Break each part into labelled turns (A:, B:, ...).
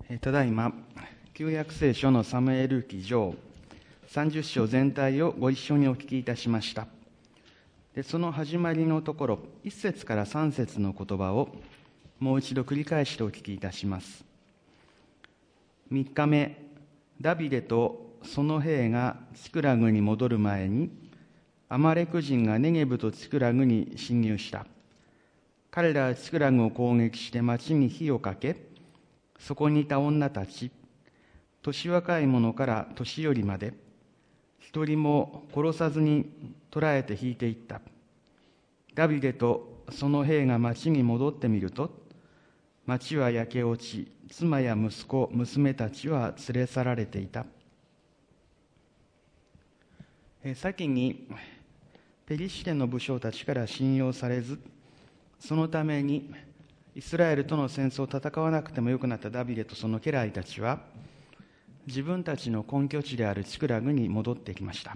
A: ただいま旧約聖書のサムエル記上30章全体をご一緒にお聞きいたしました。でその始まりのところ1節から3節の言葉をもう一度繰り返してお聞きいたします。3日目、ダビデとその兵がチクラグに戻る前にアマレク人がネゲブとチクラグに侵入した。彼らはチクラグを攻撃して町に火をかけ、そこにいた女たち、年若い者から年寄りまで、一人も殺さずに捕らえて引いていった。ダビデとその兵が町に戻ってみると、町は焼け落ち、妻や息子、娘たちは連れ去られていた。先にペリシテの武将たちから信用されず、そのためにイスラエルとの戦争を戦わなくてもよくなったダビデとその家来たちは、自分たちの根拠地であるチクラグに戻ってきました。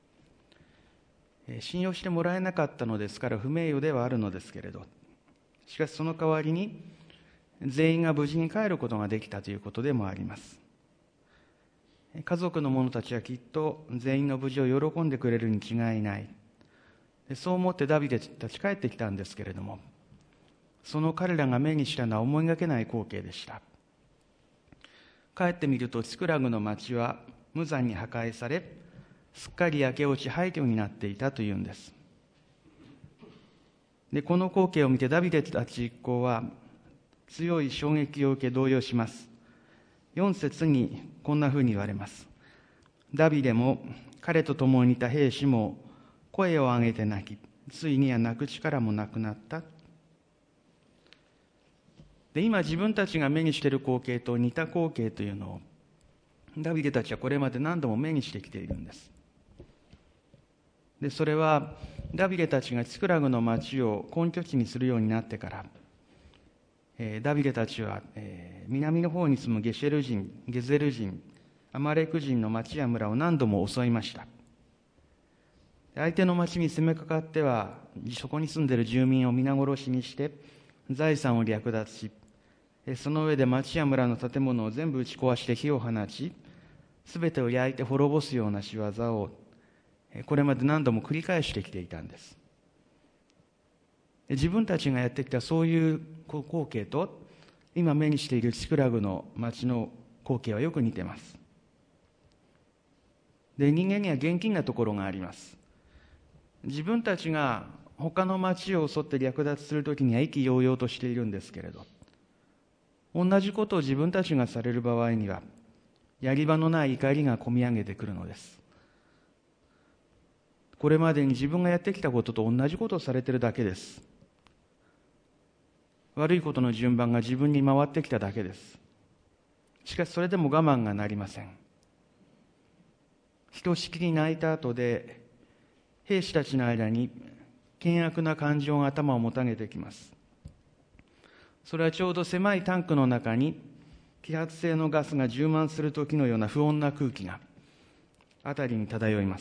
A: 信用してもらえなかったのですから不名誉ではあるのですけれど、しかしその代わりに全員が無事に帰ることができたということでもあります。家族の者たちはきっと全員の無事を喜んでくれるに違いない。そう思ってダビデたち帰ってきたんですけれども、その彼らが目にしたのは思いがけない光景でした。帰ってみるとチクラグの町は無残に破壊され、すっかり焼け落ち廃墟になっていたというんです。でこの光景を見てダビデたち一行は強い衝撃を受け動揺します。4節にこんなふうに言われます。ダビデも彼と共にいた兵士も声を上げて泣き、ついには泣く力もなくなった。で今自分たちが目にしている光景と似た光景というのをダビデたちはこれまで何度も目にしてきているんです。でそれはダビデたちがチクラグの町を根拠地にするようになってから、ダビデたちは、南の方に住むゲシェル人、ゲゼル人、アマレク人の町や村を何度も襲いました。相手の町に攻めかかってはそこに住んでいる住民を皆殺しにして財産を略奪し、その上で町や村の建物を全部打ち壊して火を放ち、すべてを焼いて滅ぼすような仕業をこれまで何度も繰り返してきていたんです。自分たちがやってきたそういう光景と今目にしているチクラグの町の光景はよく似ています。で人間には現金なところがあります。自分たちが他の町を襲って略奪するときには意気揚々としているんですけれど、同じことを自分たちがされる場合にはやり場のない怒りがこみ上げてくるのです。これまでに自分がやってきたことと同じことをされているだけです。悪いことの順番が自分に回ってきただけです。しかしそれでも我慢がなりません。ひとしきり泣いた後で兵士たちの間に険悪な感情が頭をもたげてきます。それはちょうど狭いタンクの中に揮発性のガスが充満する時のような不穏な空気が辺りに漂います。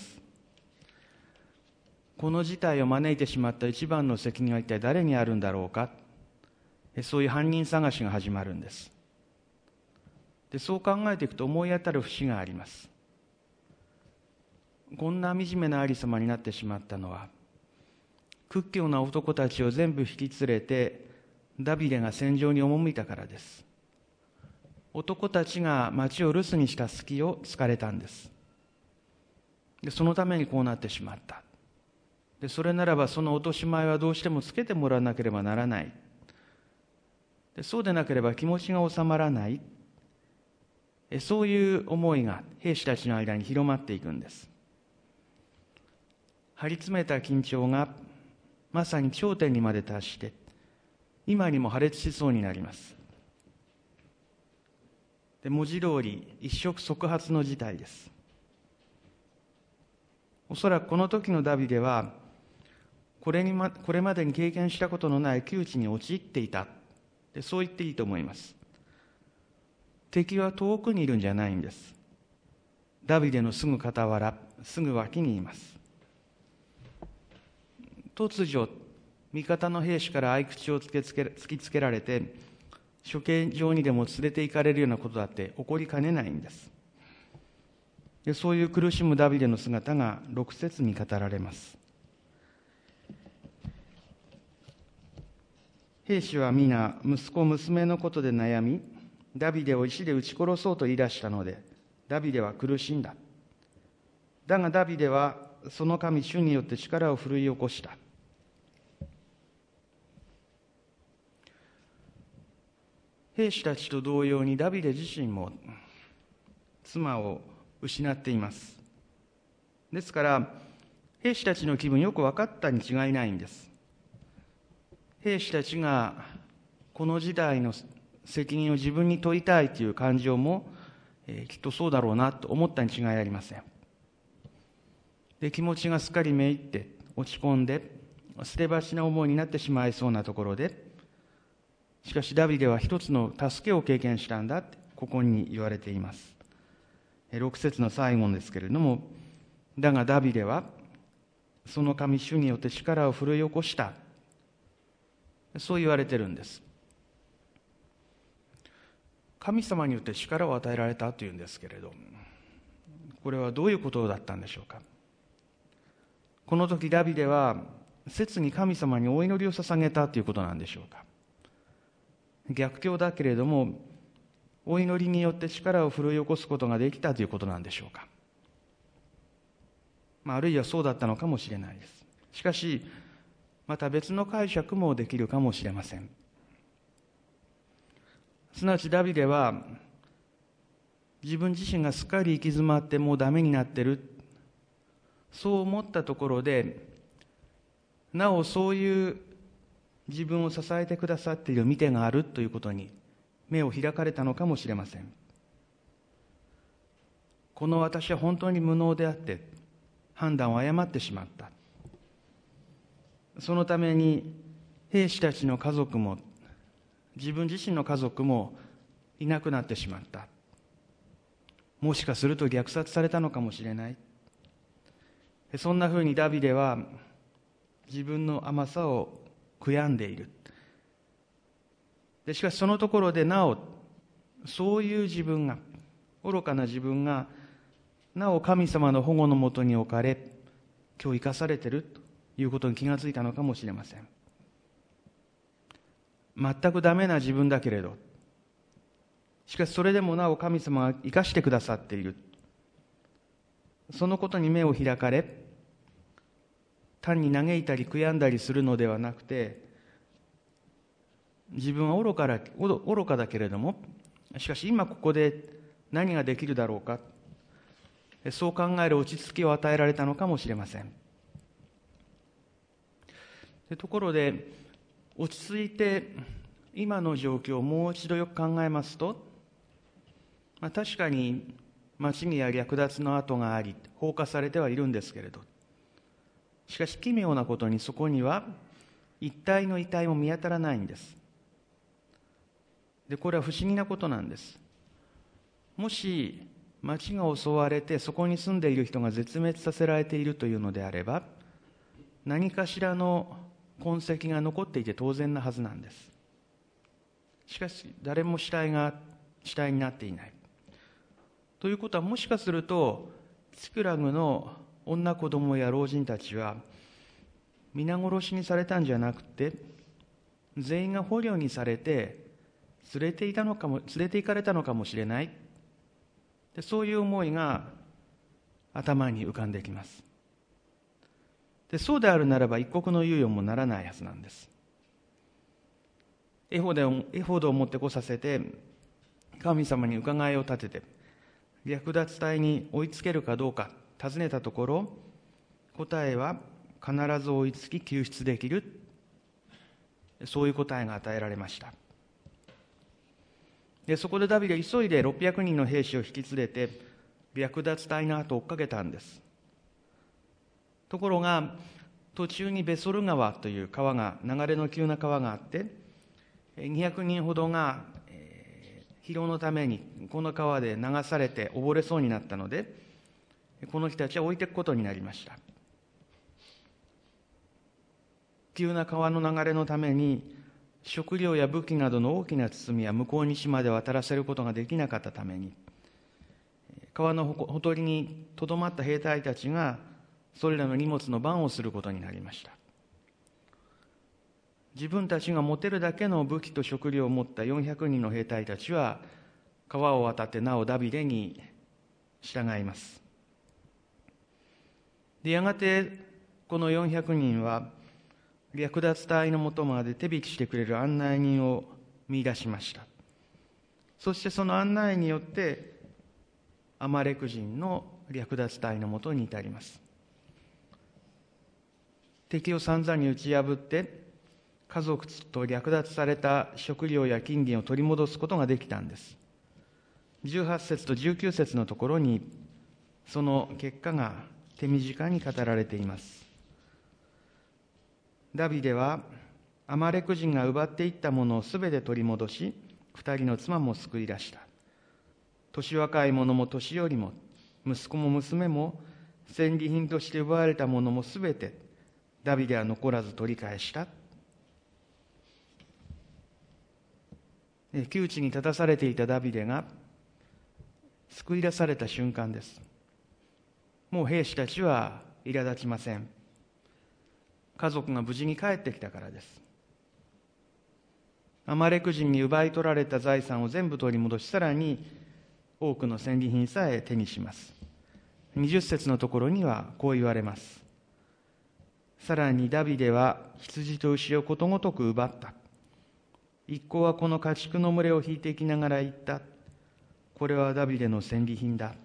A: この事態を招いてしまった一番の責任は一体誰にあるんだろうか、そういう犯人探しが始まるんです。でそう考えていくと思い当たる節があります。こんな惨めなありさまになってしまったのは、屈強な男たちを全部引き連れてダビデが戦場に赴いたからです。男たちが町を留守にした隙を突かれたんです。でそのためにこうなってしまった。でそれならばその落とし前はどうしてもつけてもらわなければならない。でそうでなければ気持ちが収まらない。そういう思いが兵士たちの間に広まっていくんです。張り詰めた緊張がまさに頂点にまで達して今にも破裂しそうになります。で文字通り一触即発の事態です。おそらくこの時のダビデはこれまでに経験したことのない窮地に陥っていた。でそう言っていいと思います。敵は遠くにいるんじゃないんです。ダビデのすぐ傍ら、すぐ脇にいます。突如味方の兵士から合い口を突きつけられて処刑場にでも連れて行かれるようなことだって起こりかねないんです。でそういう苦しむダビデの姿が6節に語られます。兵士は皆息子娘のことで悩み、ダビデを石で撃ち殺そうと言い出したので、ダビデは苦しんだ。だがダビデはその神主によって力を奮い起こした。兵士たちと同様にダビデ自身も妻を失っています。ですから兵士たちの気分よく分かったに違いないんです。兵士たちがこの時代の責任を自分に問いたいという感情も、きっとそうだろうなと思ったに違いありません。で気持ちがすっかりめいって落ち込んで捨て鉢な思いになってしまいそうなところで、しかしダビデは一つの助けを経験したんだってここに言われています。6節の最後ですけれども、だがダビデはその神主によって力を奮い起こした、そう言われてるんです。神様によって力を与えられたというんですけれど、これはどういうことだったんでしょうか。この時ダビデは切に神様にお祈りを捧げたということなんでしょうか。逆境だけれどもお祈りによって力を奮い起こすことができたということなんでしょうか。あるいはそうだったのかもしれないです。しかしまた別の解釈もできるかもしれません。すなわちダビデは自分自身がすっかり行き詰まってもうダメになってる、そう思ったところでなおそういう自分を支えてくださっている見てがあるということに目を開かれたのかもしれません。この私は本当に無能であって判断を誤ってしまった。そのために兵士たちの家族も自分自身の家族もいなくなってしまった。もしかすると虐殺されたのかもしれない。そんなふうにダビデは自分の甘さを悔やんでいる。しかしそのところでなおそういう自分が、愚かな自分がなお神様の保護のもとに置かれ今日生かされているということに気がついたのかもしれません。全くダメな自分だけれど、しかしそれでもなお神様が生かしてくださっている、そのことに目を開かれ、単に嘆いたり悔やんだりするのではなくて、自分は愚かだけれども、しかし今ここで何ができるだろうか、そう考える落ち着きを与えられたのかもしれません。ところで落ち着いて今の状況をもう一度よく考えますと、確かに町には略奪の跡があり放火されてはいるんですけれど、しかし奇妙なことにそこには一体の遺体も見当たらないんです。でこれは不思議なことなんです。もし町が襲われてそこに住んでいる人が絶滅させられているというのであれば、何かしらの痕跡が残っていて当然なはずなんです。しかし誰も死体になっていない。ということは、もしかするとチクラグの女子供や老人たちは皆殺しにされたんじゃなくて、全員が捕虜にされて連れて行かれたのかもしれない。でそういう思いが頭に浮かんできます。でそうであるならば一刻の猶予もならないはずなんです。エホドを持ってこさせて神様に伺いを立てて略奪隊に追いつけるかどうか尋ねたところ、答えは必ず追いつき救出できる、そういう答えが与えられました。でそこでダビデは急いで600人の兵士を引き連れて略奪隊の後を追っかけたんです。ところが途中にベソル川という川が、流れの急な川があって、200人ほどが疲労のためにこの川で流されて溺れそうになったので、この人たちは置いていくことになりました。急な川の流れのために食料や武器などの大きな包みは向こう岸まで渡らせることができなかったために、川のほとりにとどまった兵隊たちがそれらの荷物の番をすることになりました。自分たちが持てるだけの武器と食料を持った400人の兵隊たちは川を渡ってなおダビデに従います。でやがてこの400人は略奪隊のもとまで手引きしてくれる案内人を見出しました。そしてその案内によってアマレク人の略奪隊のもとに至ります。敵を散々に打ち破って家族と略奪された食料や金銀を取り戻すことができたんです。18節と19節のところにその結果が手短に語られています。ダビデはアマレク人が奪っていったものをすべて取り戻し、2人の妻も救い出した。年若い者も年寄りも息子も娘も戦利品として奪われたものもすべてダビデは残らず取り返した。窮地に立たされていたダビデが救い出された瞬間です。もう兵士たちは苛立ちません。家族が無事に帰ってきたからです。アマレク人に奪い取られた財産を全部取り戻し、さらに多くの戦利品さえ手にします。20節のところにはこう言われます。さらにダビデは羊と牛をことごとく奪った。一行はこの家畜の群れを引いていきながら言った。これはダビデの戦利品だ。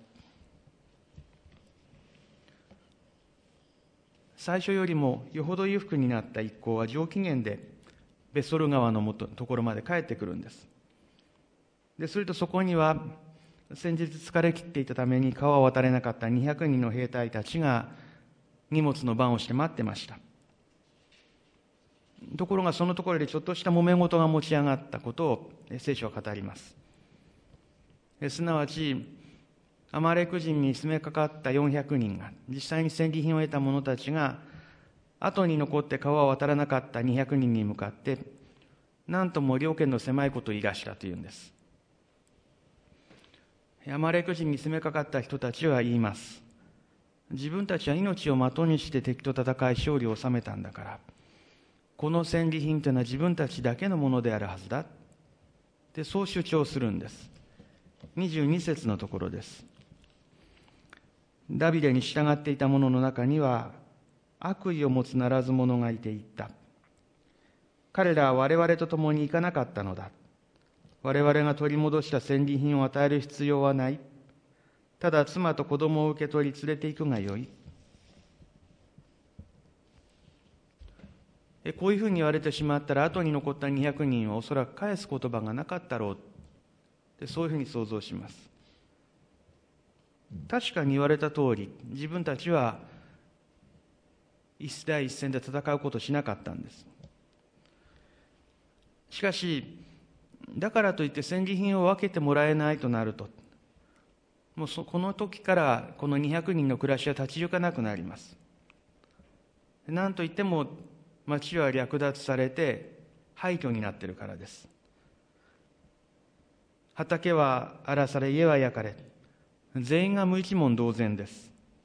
A: 最初よりもよほど裕福になった一行は上機嫌でベソル川のところまで帰ってくるんです。するとそこには先日疲れ切っていたために川を渡れなかった200人の兵隊たちが荷物の番をして待ってました。ところがそのところでちょっとした揉め事が持ち上がったことを聖書は語ります。すなわちアマレク人に攻めかかった400人が実際に戦利品を得た者たちが後に残って川を渡らなかった200人に向かって何とも領圏の狭いことを言い出したというんです。アマレク人に攻めかかった人たちは言います。自分たちは命を的にして敵と戦い勝利を収めたんだから、この戦利品というのは自分たちだけのものであるはずだってそう主張するんです。22節のところです。ダビデに従っていた者の中には悪意を持つならず者がいて言った。彼らは我々と共に行かなかったのだ。我々が取り戻した戦利品を与える必要はない。ただ妻と子供を受け取り連れて行くがよい。こういうふうに言われてしまったら後に残った200人はおそらく返す言葉がなかったろう。そういうふうに想像します。確かに言われた通り、自分たちは第一線で戦うことをしなかったんです。しかし、だからといって戦利品を分けてもらえないとなると、もうこの時からこの200人の暮らしは立ち行かなくなります。なんといっても町は略奪されて廃墟になっているからです。畑は荒らされ、家は焼かれ、全員が無一文同然です。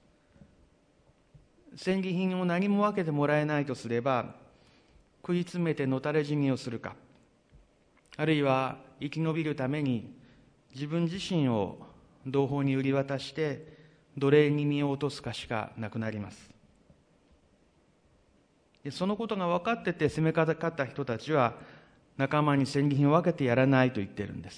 A: 戦利品を何も分けてもらえないとすれば、食い詰めてのたれ死にをするか、あるいは生き延びるために自分自身を同胞に売り渡して奴隷に身を落とすかしかなくなります。そのことが分かってて攻めかかった人たちは仲間に戦利品を分けてやらないと言ってるんです。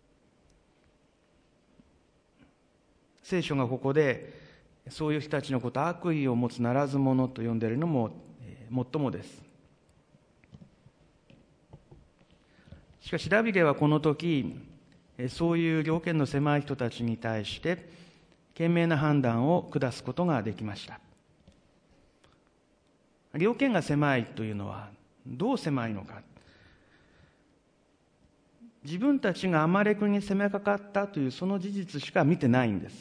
A: 聖書がここでそういう人たちのことを悪意を持つならず者と呼んでいるのももっともです。しかしダビデはこの時そういう領圏の狭い人たちに対して賢明な判断を下すことができました。領圏が狭いというのはどう狭いのか。自分たちがアマレクに攻めかかったというその事実しか見てないんです。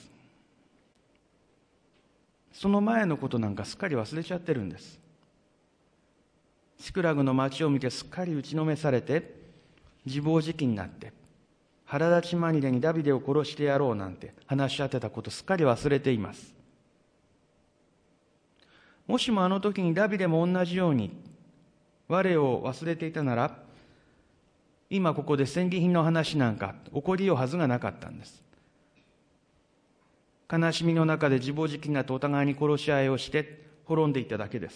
A: その前のことなんかすっかり忘れちゃってるんです。 シクラグの町を見てすっかり打ちのめされて、自暴自棄になって、腹立ちまみれにダビデを殺してやろうなんて話し合ってたことすっかり忘れています。もしもあの時にダビデも同じように我を忘れていたなら、今ここで戦利品の話なんか起こりようはずがなかったんです。悲しみの中で自暴自棄になってお互いに殺し合いをして滅んでいっただけです。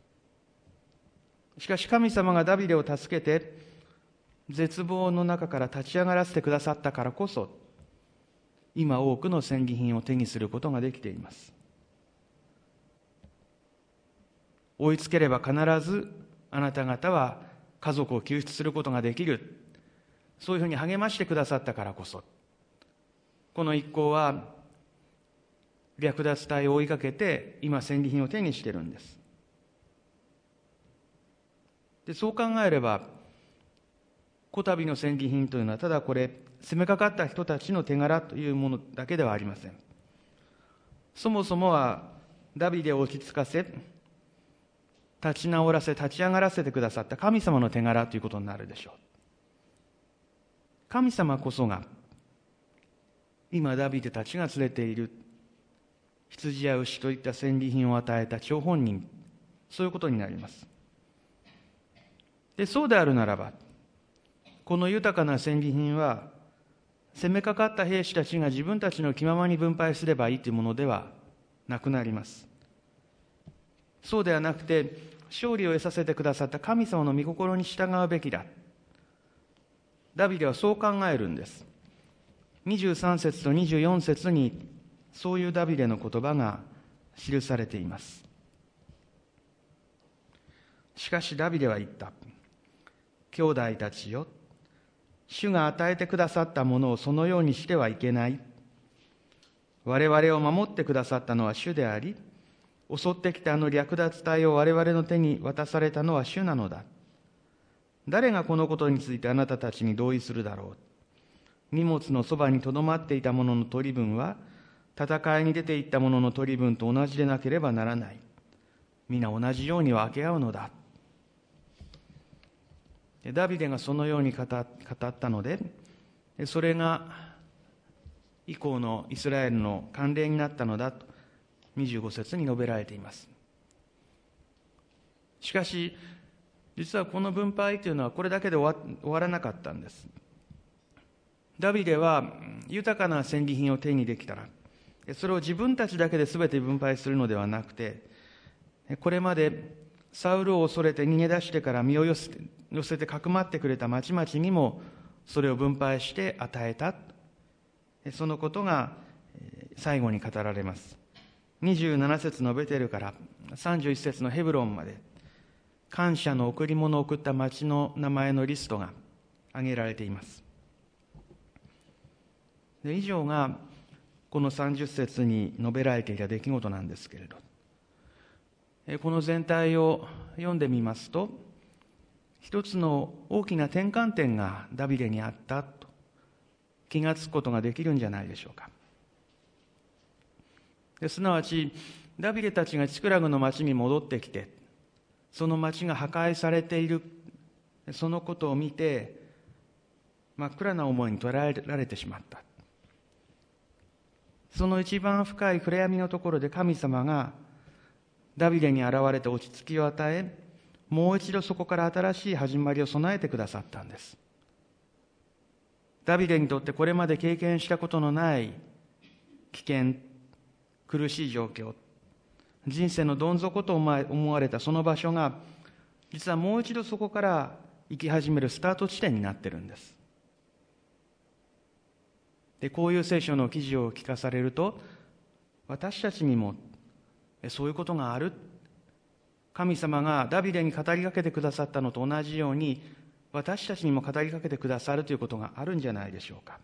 A: しかし神様がダビデを助けて絶望の中から立ち上がらせてくださったからこそ、今多くの戦利品を手にすることができています。追いつければ必ずあなた方は家族を救出することができる、そういうふうに励ましてくださったからこそ、この一行は略奪隊を追いかけて今戦利品を手にしているんです。で、そう考えればこたびの戦利品というのはただこれ攻めかかった人たちの手柄というものだけではありません。そもそもはダビデを落ち着かせ、立ち直らせ、立ち上がらせてくださった神様の手柄ということになるでしょう。神様こそが今ダビデたちが連れている羊や牛といった戦利品を与えた張本人、そういうことになります。で、そうであるならば、この豊かな戦利品は攻めかかった兵士たちが自分たちの気ままに分配すればいいというものではなくなります。そうではなくて、勝利を得させてくださった神様の御心に従うべきだ。ダビデはそう考えるんです。23節と24節にそういうダビデの言葉が記されています。しかしダビデは言った。兄弟たちよ、主が与えてくださったものをそのようにしてはいけない。我々を守ってくださったのは主であり、襲ってきたあの略奪隊を我々の手に渡されたのは主なのだ。誰がこのことについてあなたたちに同意するだろう。荷物のそばにとどまっていた者の取り分は、戦いに出ていった者の取り分と同じでなければならない。皆同じように分け合うのだ。ダビデがそのように語ったので、それが以降のイスラエルの慣例になったのだと25節に述べられています。しかし実はこの分配というのはこれだけで終わらなかったんです。ダビデは豊かな戦利品を手にできたら、それを自分たちだけで全て分配するのではなくて、これまでサウルを恐れて逃げ出してから身を寄せてかくまってくれた町々にもそれを分配して与えた、そのことが最後に語られます。27節のベテルから31節のヘブロンまで、感謝の贈り物を送った町の名前のリストが挙げられています。で、以上がこの30節に述べられていた出来事なんですけれど、この全体を読んでみますと、一つの大きな転換点がダビデにあったと気がつくことができるんじゃないでしょうか。すなわちダビデたちがチクラグの町に戻ってきて、その町が破壊されている、そのことを見て真っ暗な思いに捉えられてしまった。その一番深い暗闇のところで神様がダビデに現れて落ち着きを与え、もう一度そこから新しい始まりを備えてくださったんです。ダビデにとってこれまで経験したことのない危険、苦しい状況、人生のどん底と思われたその場所が、実はもう一度そこから生き始めるスタート地点になっているんです。で、こういう聖書の記事を聞かされると、私たちにもそういうことがある。神様がダビデに語りかけてくださったのと同じように、私たちにも語りかけてくださるということがあるんじゃないでしょうか。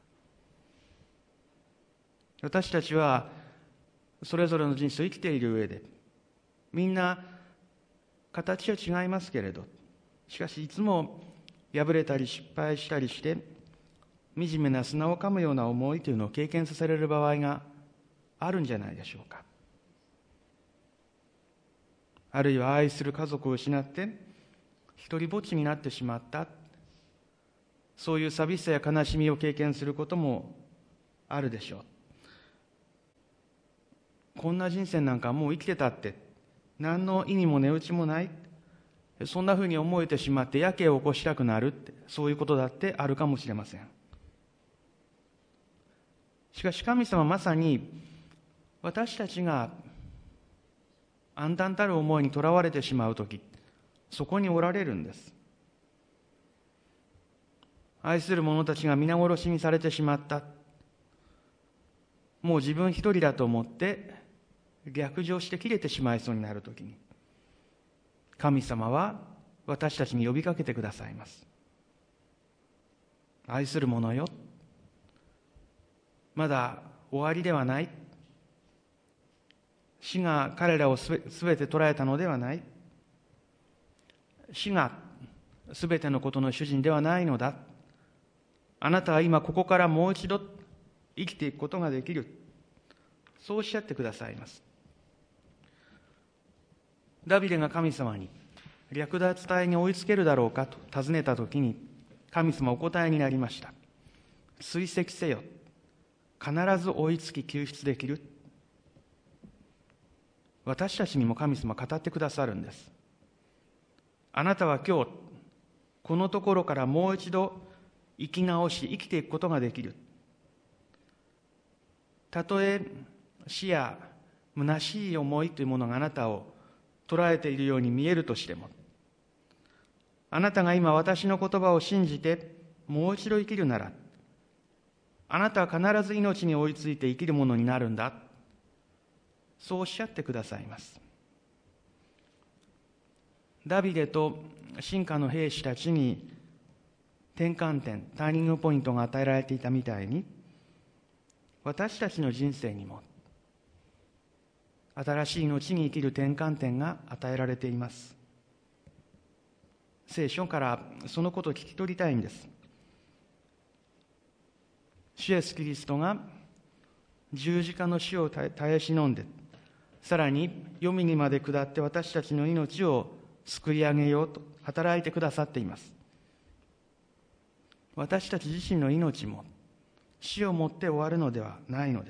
A: 私たちはそれぞれの人生を生きている上で、みんな形は違いますけれど、しかしいつも破れたり失敗したりして、惨めな砂を噛むような思いというのを経験させられる場合があるんじゃないでしょうか。あるいは愛する家族を失って、 一人ぼっちになってしまった、そういう寂しさや悲しみを経験することもあるでしょう。こんな人生なんかもう生きてたって何の意味も値打ちもない、そんなふうに思えてしまってやけを起こしたくなるって、そういうことだってあるかもしれません。しかし神様はまさに私たちが暗淡たる思いにとらわれてしまうとき、そこにおられるんです。愛する者たちが皆殺しにされてしまった、もう自分一人だと思って逆上して切れてしまいそうになるときに、神様は私たちに呼びかけてくださいます。愛する者よ、まだ終わりではない。死が彼らをすべて捉えたのではない。死がすべてのことの主人ではないのだ。あなたは今ここからもう一度生きていくことができる。そうおっしゃってくださいます。ダビデが神様に略奪隊に追いつけるだろうかと尋ねたときに、神様お答えになりました。追跡せよ。必ず追いつき救出できる。私たちにも神様語ってくださるんです。あなたは今日このところからもう一度生き直し生きていくことができる。たとえ死や虚しい思いというものがあなたを捉えているように見えるとしても、あなたが今私の言葉を信じてもう一度生きるなら、あなたは必ず命に追いついて生きるものになるんだ。そうおっしゃってくださいます。ダビデと臣下の兵士たちに転換点、ターニングポイントが与えられていたみたいに、私たちの人生にも新しい命に生きる転換点が与えられています。聖書からそのことを聞き取りたいんです。主イエスキリストが十字架の死を耐え忍んで、さらに黄泉にまで下って私たちの命を救い上げようと働いてくださっています。私たち自身の命も死をもって終わるのではないのです。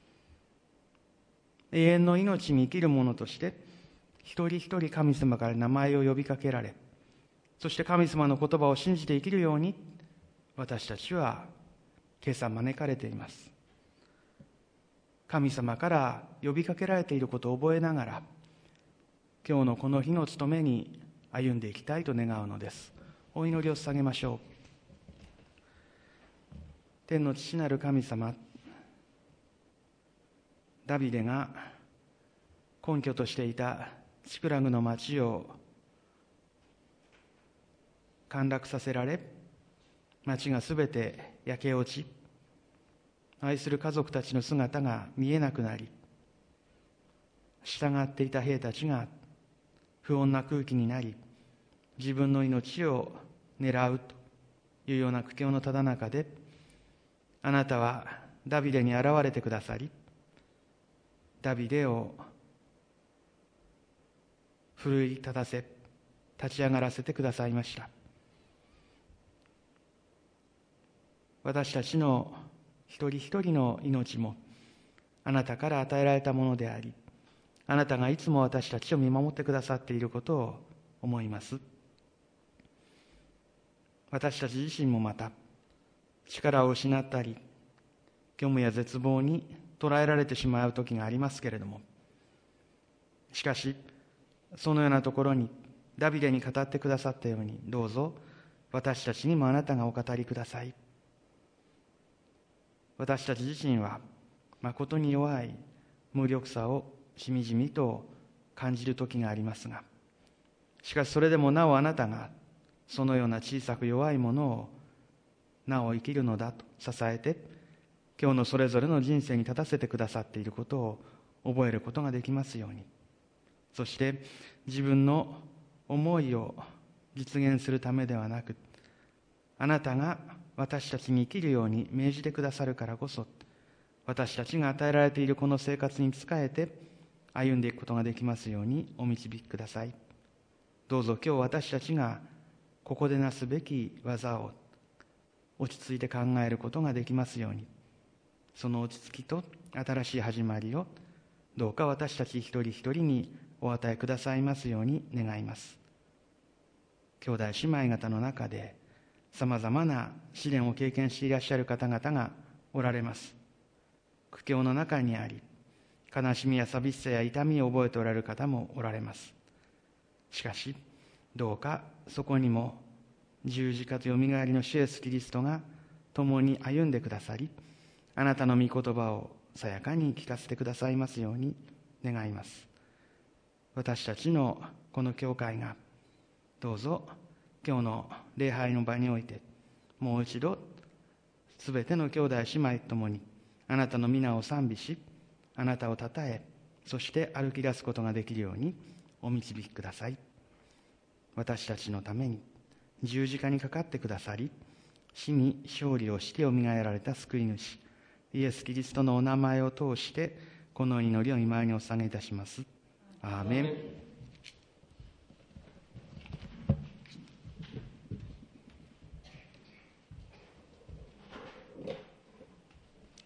A: 永遠の命に生きる者として一人一人神様から名前を呼びかけられ、そして神様の言葉を信じて生きるように私たちは今朝招かれています。神様から呼びかけられていることを覚えながら、今日のこの日の務めに歩んでいきたいと願うのです。お祈りを捧げましょう。天の父なる神様、ダビデが根拠としていたチクラグの町を陥落させられ、町がすべて焼け落ち、愛する家族たちの姿が見えなくなり、従っていた兵たちが不穏な空気になり、自分の命を狙うというような苦境のただ中で、あなたはダビデに現れてくださり、ダビデを奮い立たせ、立ち上がらせてくださいました。私たちの一人一人の命もあなたから与えられたものであり、あなたがいつも私たちを見守ってくださっていることを思います。私たち自身もまた力を失ったり、虚無や絶望に捉えられてしまう時がありますけれども、しかしそのようなところにダビデに語ってくださったように、どうぞ私たちにもあなたがお語りください。私たち自身は誠に弱い無力さをしみじみと感じる時がありますが、しかしそれでもなおあなたがそのような小さく弱いものをなお生きるのだと支えて、今日のそれぞれの人生に立たせてくださっていることを覚えることができますように、そして自分の思いを実現するためではなく、あなたが私たちに生きるように命じてくださるからこそ、私たちが与えられているこの生活に仕えて歩んでいくことができますようにお導きください。 どうぞ今日私たちがここでなすべき技を落ち着いて考えることができますように、その落ち着きと新しい始まりをどうか私たち一人一人にお与えくださいますように願います。兄弟姉妹方の中でさまざまな試練を経験していらっしゃる方々がおられます。苦境の中にあり、悲しみや寂しさや痛みを覚えておられる方もおられます。しかしどうかそこにも十字架とよみがえりの主イエスキリストが共に歩んでくださり、あなたの御言葉をさやかに聞かせてくださいますように願います。私たちのこの教会がどうぞ今日の礼拝の場においてもう一度すべての兄弟姉妹ともにあなたの皆を賛美し、あなたをたたえ、そして歩き出すことができるようにお導きください。私たちのために十字架にかかってくださり、死に勝利をしてよみがえられた救い主イエス・キリストのお名前を通してこの祈りを御前にお捧げいたします。アーメン。